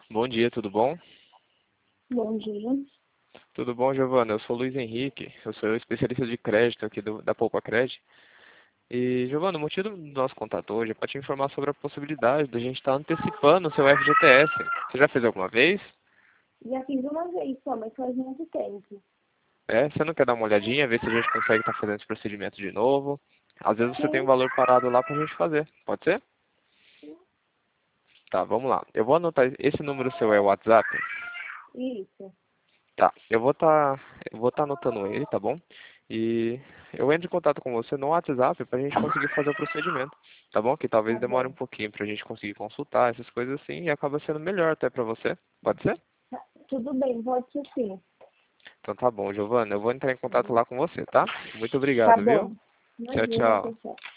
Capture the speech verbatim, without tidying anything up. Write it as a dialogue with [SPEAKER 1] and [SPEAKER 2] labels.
[SPEAKER 1] Bom dia, tudo bom?
[SPEAKER 2] Bom dia.
[SPEAKER 1] Tudo bom, Giovana? Eu sou o Luiz Henrique, eu sou especialista de crédito aqui do, da Poupa Cred. E, Giovana, o motivo do nosso contato hoje é para te informar sobre a possibilidade da gente estar antecipando o seu F G T S. Você já fez alguma vez?
[SPEAKER 2] Já fiz uma vez só, mas faz muito tempo.
[SPEAKER 1] É, você não quer dar uma olhadinha, ver se a gente consegue estar fazendo esse procedimento de novo? Às vezes você tem um
[SPEAKER 2] Sim,
[SPEAKER 1] valor parado lá para a gente fazer, pode ser? Tá, vamos lá. Eu vou anotar, esse número seu é o WhatsApp?
[SPEAKER 2] isso.
[SPEAKER 1] Tá, eu vou estar eu vou estar anotando ele, tá bom? E eu entro em contato com você no WhatsApp pra gente conseguir fazer o procedimento, tá bom? Que talvez
[SPEAKER 2] Tá
[SPEAKER 1] demore um
[SPEAKER 2] bom.
[SPEAKER 1] pouquinho pra gente conseguir consultar essas coisas assim e acaba sendo melhor até pra você. Pode ser?
[SPEAKER 2] Tá, tudo bem, pode ser sim.
[SPEAKER 1] Então tá bom, Giovana, eu vou entrar em contato lá com você, tá? Muito
[SPEAKER 2] Tá
[SPEAKER 1] obrigado, viu?
[SPEAKER 2] bom.
[SPEAKER 1] Tchau,
[SPEAKER 2] Imagina,
[SPEAKER 1] tchau.
[SPEAKER 2] pessoal.